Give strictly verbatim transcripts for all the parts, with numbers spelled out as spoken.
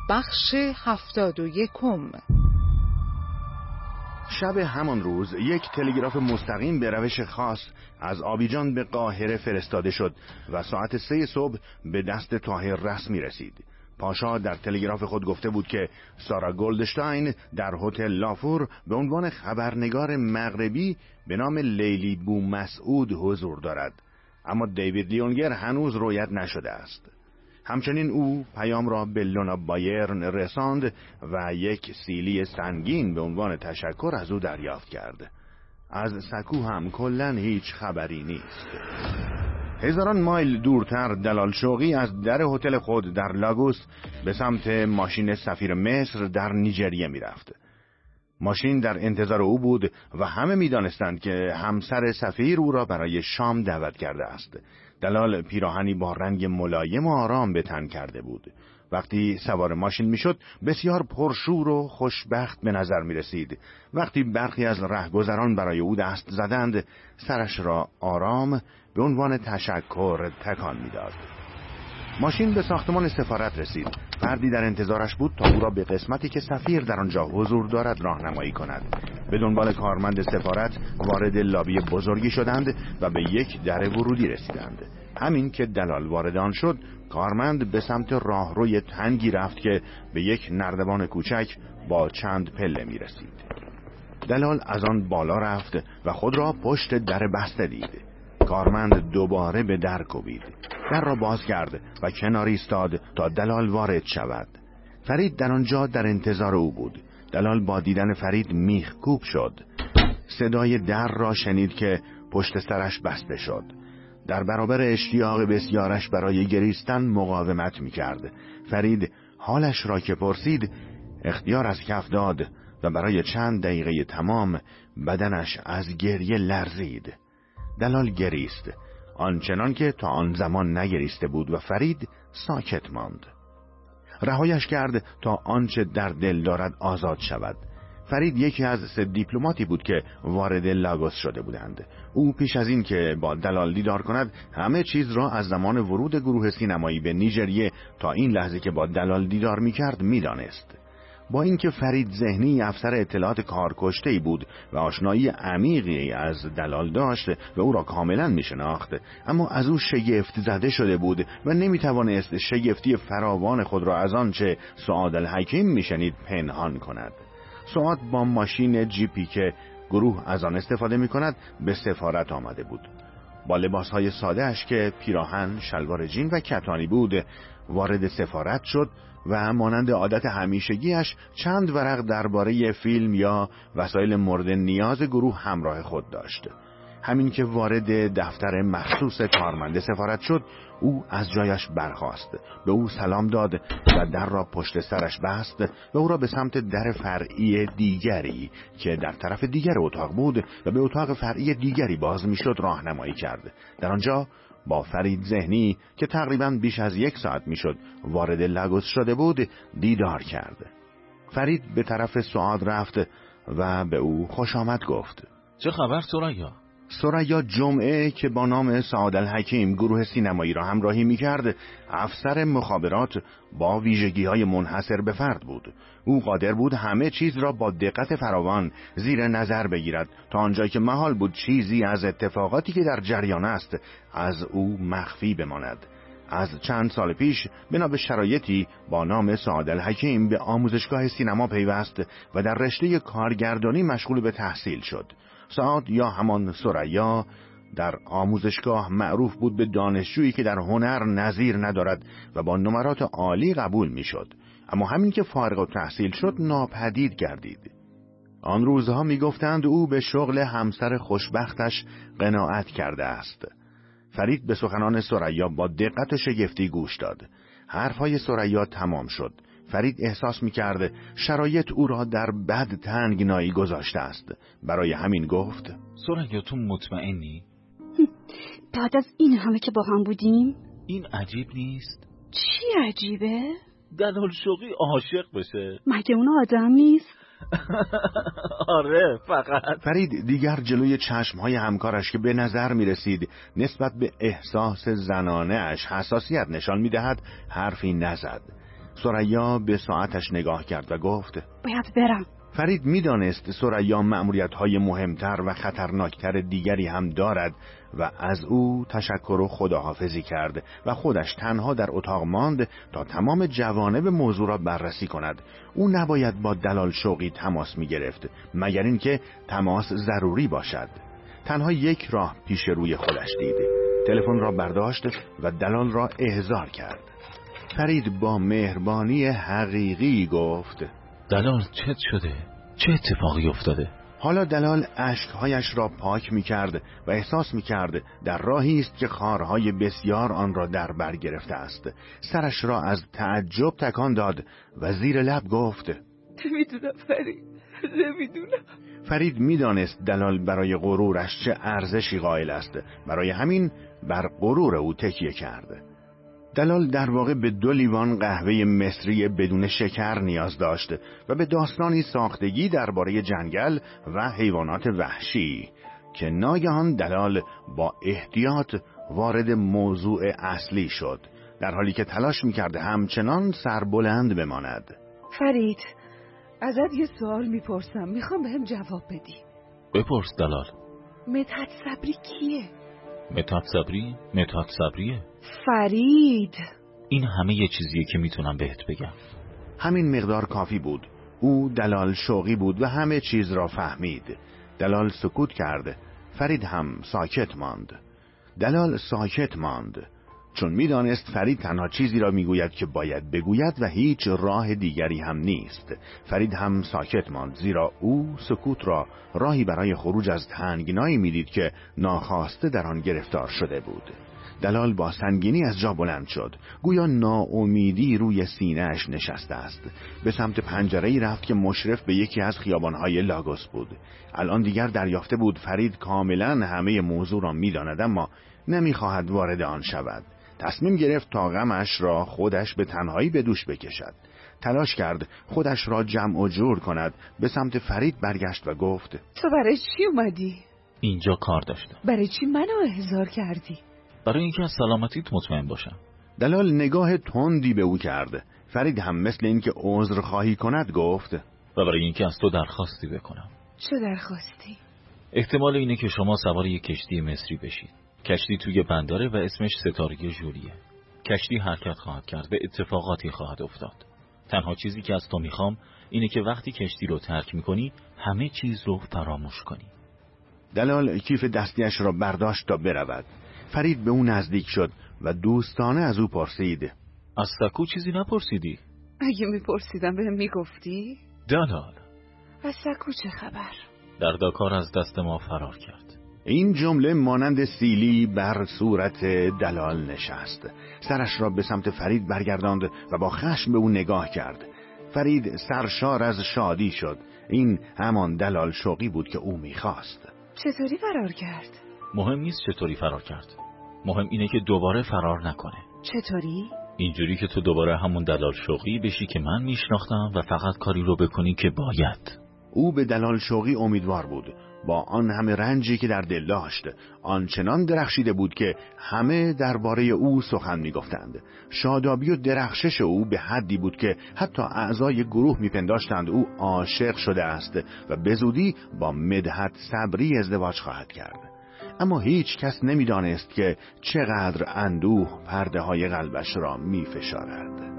بخش هفتاد و یکم. شب همان روز یک تلگراف مستقیم به روش خاص از آبیجان به قاهره فرستاده شد و ساعت سه صبح به دست طاهر رسمی رسید. پاشا در تلگراف خود گفته بود که سارا گلدشتاین در هتل لافور به عنوان خبرنگار مغربی به نام لیلی بو مسعود حضور دارد، اما دیوید لیونگر هنوز رویت نشده است. همچنین او پیام را به لونا بایرن رساند و یک سیلی سنگین به عنوان تشکر از او دریافت کرد. از سکو هم کلاً هیچ خبری نیست. هزاران مایل دورتر دلال شوقی از در هتل خود در لاگوس به سمت ماشین سفیر مصر در نیجریه می رفت. ماشین در انتظار او بود و همه می دانستند که همسر سفیر او را برای شام دعوت کرده است. دلال پیراهنی با رنگ ملایم و آرام به تن کرده بود. وقتی سوار ماشین می شد بسیار پرشور و خوشبخت به نظر می رسید. وقتی برخی از رهگذران برای او دست زدند سرش را آرام به عنوان تشکر تکان می داد. ماشین به ساختمان سفارت رسید. فردی در انتظارش بود تا او را به قسمتی که سفیر در آنجا حضور دارد راهنمایی کند. به دنبال کارمند سفارت وارد لابی بزرگی شدند و به یک در ورودی رسیدند. همین که دلال وارد آن شد، کارمند به سمت راهروی تنگی رفت که به یک نردبان کوچک با چند پله می رسید. دلال از آن بالا رفت و خود را پشت در بسته دید. کارمند دوباره به در کوبید. در را باز کرد و کنار ایستاد تا دلال وارد شود. فرید در آنجا در انتظار او بود. دلال با دیدن فرید میخ کوب شد. صدای در را شنید که پشت سرش بسته شد. در برابر اشتیاق بسیارش برای گریستن مقاومت میکرد. فرید حالش را که پرسید اختیار از کف داد و برای چند دقیقه تمام بدنش از گریه لرزید. دلال گریست، آنچنان که تا آن زمان نگریسته بود و فرید ساکت ماند. رهایش کرد تا آنچه در دل دارد آزاد شود. فرید یکی از سه دیپلماتی بود که وارد لاگوس شده بودند. او پیش از این که با دلال دیدار کند همه چیز را از زمان ورود گروه سینمایی به نیجریه تا این لحظه که با دلال دیدار می‌کرد می‌دانست. با اینکه فرید ذهنی افسر اطلاعات کارکشته‌ای بود و آشنایی عمیقی از دلال داشت و او را کاملا می‌شناخت، اما از او شگفت زده شده بود و نمی‌توانست شگفتی فراوان خود را از آنچه سعاد الحکیم می‌شنید پنهان کند. سعاد با ماشین جیپی که گروه از آن استفاده می‌کند به سفارت آمده بود. با لباس‌های ساده‌اش که پیراهن، شلوار جین و کتانی بود وارد سفارت شد و مانند عادت همیشگیش چند ورق درباره فیلم یا وسایل مورد نیاز گروه همراه خود داشت. همین که وارد دفتر مخصوص کارمند سفارت شد او از جایش برخاست، به او سلام داد و در را پشت سرش بست و او را به سمت در فرعی دیگری که در طرف دیگر اتاق بود و به اتاق فرعی دیگری باز میشد راهنمایی کرد. در آنجا با فرید ذهنی که تقریباً بیش از یک ساعت میشد وارد لاگوس شده بود دیدار کرد. فرید به طرف سعاد رفت و به او خوش آمد گفت. چه خبر ثریا؟ ثریا جمعه که با نام سعاد الحکیم گروه سینمایی را همراهی می‌کرد، افسر مخابرات با ویژگی‌های منحصر به فرد بود. او قادر بود همه چیز را با دقت فراوان زیر نظر بگیرد تا آنجایی که محال بود چیزی از اتفاقاتی که در جریان است از او مخفی بماند. از چند سال پیش بنا به شرایطی با نام سعاد الحکیم به آموزشگاه سینما پیوست و در رشته کارگردانی مشغول به تحصیل شد. سعاد یا همان ثریا در آموزشگاه معروف بود به دانشجویی که در هنر نظیر ندارد و با نمرات عالی قبول می شد، اما همین که فارغ التحصیل شد ناپدید گردید. آن روزها می گفتند او به شغل همسر خوشبختش قناعت کرده است. فرید به سخنان ثریا با دقت و شگفتی گوش داد. حرفهای ثریا تمام شد. فرید احساس می‌کرد شرایط او را در بد تنگنایی گذاشته است. برای همین گفت: ثریا تو مطمئنی؟ بعد از این همه که با هم بودیم؟ این عجیب نیست؟ چی عجیبه؟ دلال شوقی عاشق بشه. مگه اون آدم نیست؟ آره فقط. فرید دیگر جلوی چشمهای همکارش که به نظر می رسید نسبت به احساس زنانه اش حساسیت نشان می دهد حرفی نزد. ثریا به ساعتش نگاه کرد و گفت باید برم. فرید می‌دانست ثریا مأموریت‌های مهمتر و خطرناکتر دیگری هم دارد و از او تشکر و خداحافظی کرد و خودش تنها در اتاق ماند تا تمام جوانب موضوع را بررسی کند. او نباید با دلال شوقی تماس می‌گرفت مگر اینکه تماس ضروری باشد. تنها یک راه پیش روی خودش دید. تلفن را برداشت و دلال را احضار کرد. فرید با مهربانی حقیقی گفت دلال چت شده؟ چه اتفاقی افتاده؟ حالا دلال اشکهایش را پاک می کرد و احساس می کرد در راهی است که خارهای بسیار آن را در بر گرفته است. سرش را از تعجب تکان داد و زیر لب گفت نمیدونم فرید، نمیدونم. فرید می دانست دلال برای غرورش چه ارزشی قائل است، برای همین بر غرور او تکیه کرد. دلال در واقع به دو لیوان قهوه مصری بدون شکر نیاز داشت و به داستانی ساختگی درباره جنگل و حیوانات وحشی که ناگهان دلال با احتیاط وارد موضوع اصلی شد، در حالی که تلاش می‌کرد همچنان سربلند بماند. فرید، ازت یه سوال میپرسم، میخوام بهم جواب بدی. بپرس دلال. مدحت صبری کیه؟ مدحت صبری؟ مدحت صبریه. فرید، این همه یه چیزیه که میتونم بهت بگم. همین مقدار کافی بود. او دلال شوقی بود و همه چیز را فهمید. دلال سکوت کرد. فرید هم ساکت ماند. دلال ساکت ماند چون میدانست فرید تنها چیزی را میگوید که باید بگوید و هیچ راه دیگری هم نیست. فرید هم ساکت ماند زیرا او سکوت را راهی برای خروج از تنگنایی میدید که ناخواسته در آن گرفتار شده بود. دلال با سنگینی از جا بلند شد، گویا ناامیدی روی سینه‌اش نشسته است. به سمت پنجره‌ای رفت که مشرف به یکی از خیابان‌های لاگوس بود. الان دیگر دریافته بود فرید کاملا همه موضوع را می‌داند، اما نمی‌خواهد وارد آن شود. تصمیم گرفت تا غمش را خودش به تنهایی به دوش بکشد. تلاش کرد خودش را جمع و جور کند. به سمت فرید برگشت و گفت تو برای چی اومدی؟ اینجا کار داشتم. برای چی منو احضار کردی؟ برای اینکه از سلامتیت مطمئن باشم. دلال نگاه تندی به او کرد. فرید هم مثل اینکه عذر خواهی کند گفت و برای اینکه از تو درخواستی بکنم. چه درخواستی؟ احتمال اینه که شما سوار یک کشتی مصری بشید. کشتی توی بنداره و اسمش ستاره ژولیه. کشتی حرکت خواهد کرد و اتفاقاتی خواهد افتاد. تنها چیزی که از تو میخوام اینه که وقتی کشتی رو ترک میکنی همه چیز رو فراموش کنی. دلال کیف دستیش را برداشت تا برود. فرید به او نزدیک شد و دوستانه از او پرسید از سکو چیزی نپرسیدی؟ اگه میپرسیدم بهم میگفتی؟ دلال، از سکو چه خبر؟ در داکار از دست ما فرار کرد. این جمله مانند سیلی بر صورت دلال نشست. سرش را به سمت فرید برگرداند و با خشم به او نگاه کرد. فرید سرشار از شادی شد. این همان دلال شوقی بود که او میخواست. چطوری فرار کرد؟ مهم نیست چطوری فرار کرد. مهم اینه که دوباره فرار نکنه. چطوری؟ اینجوری که تو دوباره همون دلال شوقی بشی که من میشناختم و فقط کاری رو بکنی که باید. او به دلال شوقی امیدوار بود. با آن همه رنجی که در دل داشت آنچنان درخشیده بود که همه درباره او سخن میگفتند. شادابی و درخشش او به حدی بود که حتی اعضای گروه میپنداشتند او عاشق شده است و به زودی با مدحت صبری ازدواج خواهد کرد. اما هیچ کس نمیدانست که چقدر اندوه پرده های قلبش را میفشارد.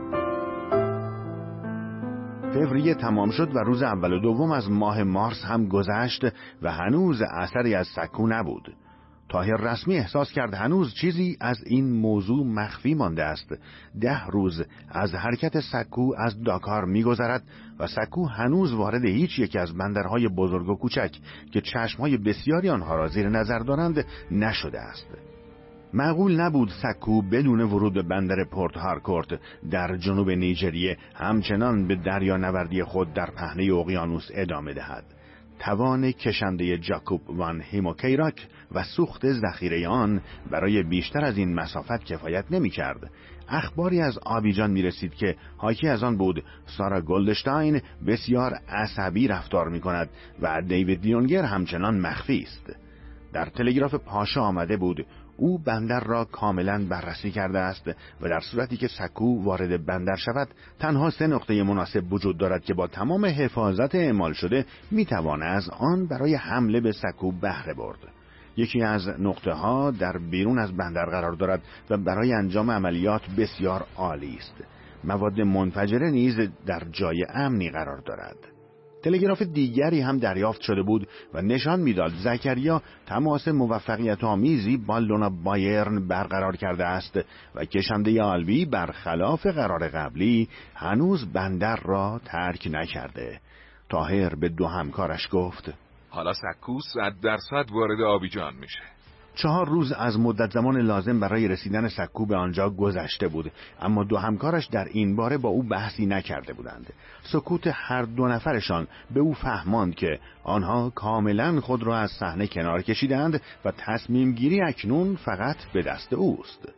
فوریه تمام شد و روز اول و دوم از ماه مارس هم گذشت و هنوز اثری از سکو نبود. طاهر رسمی احساس کرد هنوز چیزی از این موضوع مخفی مانده است. ده روز از حرکت سکو از داکار می‌گذرد و سکو هنوز وارد هیچ یک از بندرهای بزرگ و کوچک که چشمهای بسیاری آنها را زیر نظر دارند نشده است. معقول نبود سکو بدون ورود به بندر پورت هارکورت در جنوب نیجریه همچنان به دریا نوردی خود در پهنه اقیانوس ادامه دهد. توان کشنده جاکوب وان هیموکیراک و سوخت ذخیره آن برای بیشتر از این مسافت کفایت نمی کرد. اخباری از آبیجان می رسید که حاکی از آن بود سارا گلدشتاین بسیار عصبی رفتار می کند و دیوید لیونگر همچنان مخفی است. در تلگراف پاشا آمده بود او بندر را کاملا بررسی کرده است و در صورتی که سکو وارد بندر شود تنها سه نقطه مناسب وجود دارد که با تمام حفاظت اعمال شده میتوان از آن برای حمله به سکو بهره برد. یکی از نقطه ها در بیرون از بندر قرار دارد و برای انجام عملیات بسیار عالی است. مواد منفجره نیز در جای امنی قرار دارد. تلگراف دیگری هم دریافت شده بود و نشان میداد زکریا تماس موفقیت آمیزی با لونا بایرن برقرار کرده است و کشنده آلوی برخلاف قرار قبلی هنوز بندر را ترک نکرده. طاهر به دو همکارش گفت: حالا سکو صد درصد وارد آبیجان میشه. چهار روز از مدت زمان لازم برای رسیدن سکو به آنجا گذشته بود، اما دو همکارش در این باره با او بحثی نکرده بودند. سکوت هر دو نفرشان به او فهماند که آنها کاملا خود را از صحنه کنار کشیدند و تصمیم گیری اکنون فقط به دست اوست.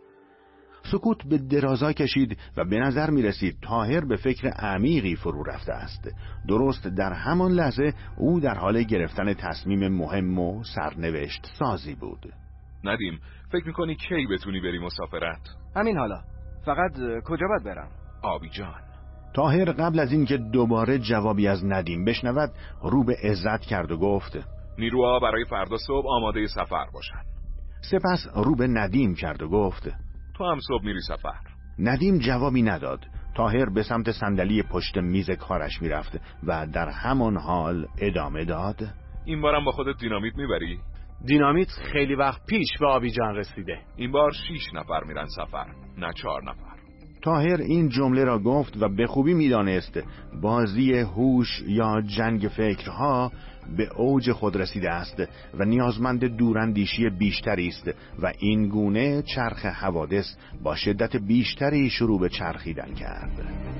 سکوت به درازا کشید و به نظر می رسید طاهر به فکر عمیقی فرو رفته است. درست در همان لحظه او در حال گرفتن تصمیم مهم و سرنوشت سازی بود. ندیم، فکر میکنی کی بتونی بری مسافرت؟ همین حالا. فقط کجا باید برم؟ آبیجان. طاهر قبل از اینکه دوباره جوابی از ندیم بشنود رو به عزت کرد و گفت: نیروها برای فردا صبح آماده سفر باشن. سپس رو به ندیم کرد و گفت: تو هم صبح میری سفر. ندیم جوابی نداد. طاهر به سمت صندلی پشت میز کارش میرفت و در همان حال ادامه داد: این بارم با خودت دینامیت میبری؟ دینامیت خیلی وقت پیش به آبیجان رسیده. این بار شیش نفر میرن سفر، نه چهار نفر. طاهر این جمله را گفت و به خوبی میدانست بازی هوش یا جنگ فکرها به اوج خود رسیده است و نیازمند دوراندیشی بیشتری است و این گونه چرخ حوادث با شدت بیشتری شروع به چرخیدن کرد.